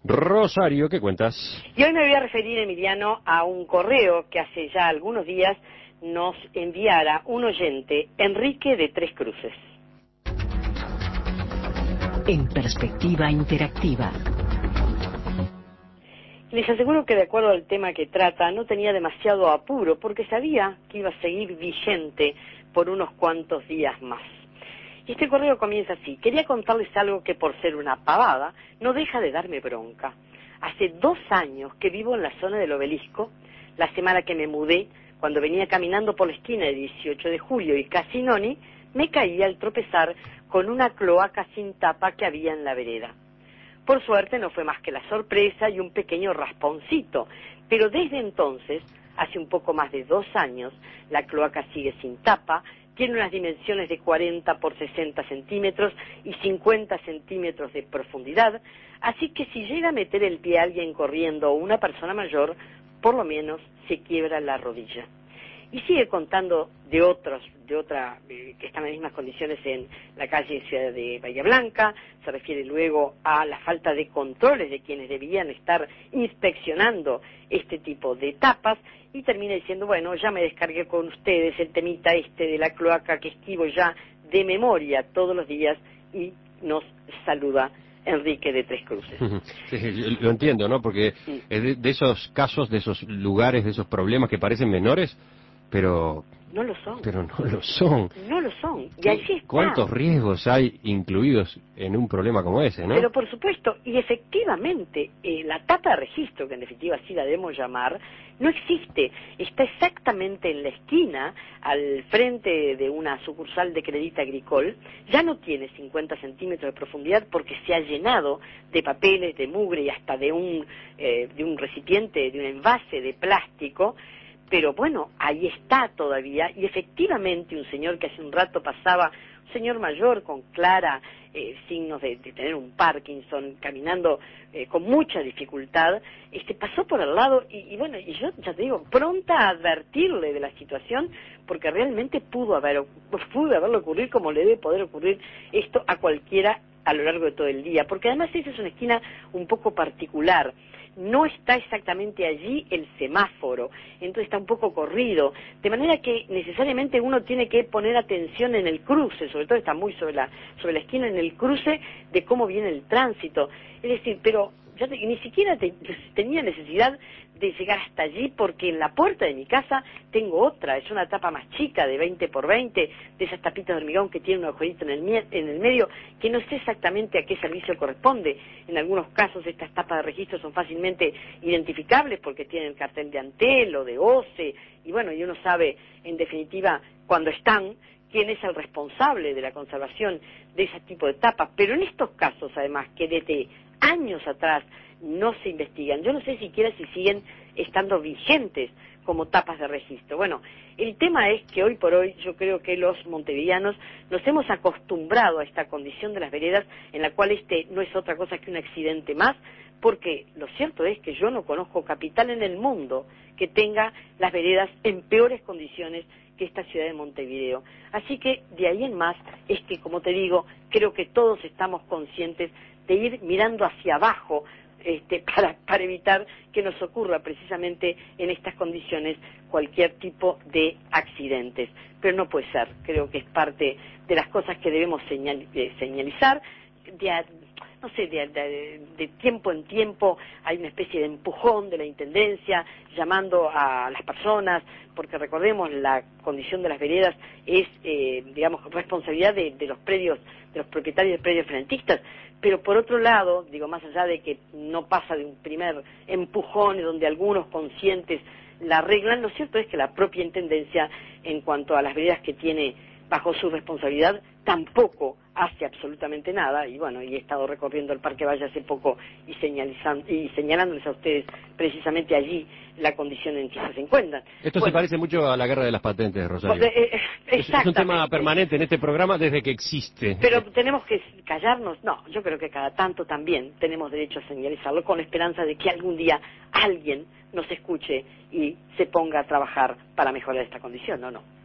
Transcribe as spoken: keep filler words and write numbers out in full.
Rosario, ¿qué cuentas? Y hoy me voy a referir, Emiliano, a un correo que hace ya algunos días nos enviara un oyente, Enrique de Tres Cruces. En perspectiva interactiva. Les aseguro que de acuerdo al tema que trata no tenía demasiado apuro porque sabía que iba a seguir vigente por unos cuantos días más. Y este correo comienza así: quería contarles algo que por ser una pavada no deja de darme bronca. Hace dos años que vivo en la zona del Obelisco. La semana que me mudé, cuando venía caminando por la esquina de dieciocho de julio y Casinoni, me caí al tropezar con una cloaca sin tapa que había en la vereda. Por suerte no fue más que la sorpresa y un pequeño rasponcito, pero desde entonces, hace un poco más de dos años, la cloaca sigue sin tapa, tiene unas dimensiones de cuarenta por sesenta centímetros y cincuenta centímetros de profundidad, así que si llega a meter el pie a alguien corriendo o una persona mayor, por lo menos se quiebra la rodilla. Y sigue contando de otros, de otra, eh, que están en las mismas condiciones en la calle Ciudad de Bahía Blanca. Se refiere luego a la falta de controles de quienes debían estar inspeccionando este tipo de tapas, y termina diciendo, bueno, ya me descargué con ustedes el temita este de la cloaca que esquivo ya de memoria todos los días, y nos saluda Enrique de Tres Cruces. Sí, lo entiendo, ¿no? Porque Sí. de, de esos casos, de esos lugares, de esos problemas que parecen menores, pero No lo son. pero no lo son. No lo son. Y allí está. ¿Cuántos riesgos hay incluidos en un problema como ese, no? Pero por supuesto, y efectivamente, eh, la tapa de registro, que en definitiva así la debemos llamar, no existe. Está exactamente en la esquina, al frente de una sucursal de Crédit Agricole. Ya no tiene cincuenta centímetros de profundidad porque se ha llenado de papeles, de mugre y hasta de un, eh, de un recipiente, de un envase de plástico. Pero bueno, ahí está todavía, y efectivamente un señor que hace un rato pasaba, un señor mayor con clara eh, signos de, de tener un Parkinson, caminando eh, con mucha dificultad, este pasó por al lado, y, y bueno, y yo ya te digo, pronta a advertirle de la situación, porque realmente pudo haber, pudo haberle ocurrir como le debe poder ocurrir esto a cualquiera a lo largo de todo el día, porque además esa es una esquina un poco particular. No está exactamente allí el semáforo, entonces está un poco corrido, de manera que necesariamente uno tiene que poner atención en el cruce, sobre todo está muy sobre la, sobre la esquina, en el cruce de cómo viene el tránsito. Es decir, pero yo te, ni siquiera te, tenía necesidad de llegar hasta allí, porque en la puerta de mi casa tengo otra, es una tapa más chica de veinte por veinte, de esas tapitas de hormigón que tiene un agujerito en el, en el medio, que no sé exactamente a qué servicio corresponde. En algunos casos estas tapas de registro son fácilmente identificables porque tienen el cartel de Antel o de OCE, y bueno, y uno sabe en definitiva cuando están quién es el responsable de la conservación de ese tipo de tapas. Pero en estos casos, además, que desde años atrás no se investigan, yo no sé siquiera si siguen estando vigentes como tapas de registro. Bueno, el tema es que hoy por hoy yo creo que los montevideanos nos hemos acostumbrado a esta condición de las veredas, en la cual este no es otra cosa que un accidente más, porque lo cierto es que yo no conozco capital en el mundo que tenga las veredas en peores condiciones que esta ciudad de Montevideo. Así que de ahí en más es que, como te digo, creo que todos estamos conscientes de ir mirando hacia abajo este, para, para evitar que nos ocurra precisamente en estas condiciones cualquier tipo de accidentes. Pero no puede ser, creo que es parte de las cosas que debemos señal, eh, señalizar, de, no sé, de, de, de tiempo en tiempo hay una especie de empujón de la Intendencia llamando a las personas, porque recordemos, la condición de las veredas es, eh, digamos, responsabilidad de, de los predios, de los propietarios de predios rentistas. Pero por otro lado, digo, más allá de que no pasa de un primer empujón donde algunos conscientes la arreglan, lo cierto es que la propia Intendencia, en cuanto a las veredas que tiene bajo su responsabilidad, tampoco hace absolutamente nada. Y bueno, y he estado recorriendo el Parque Valle hace poco y señalizando y señalándoles a ustedes precisamente allí la condición en que se encuentran. Esto bueno, se parece mucho a la guerra de las patentes, Rosario. Eh, eh, es, es un tema permanente en este programa desde que existe. Pero tenemos que callarnos. No, yo creo que cada tanto también tenemos derecho a señalizarlo, con la esperanza de que algún día alguien nos escuche y se ponga a trabajar para mejorar esta condición, ¿no? no.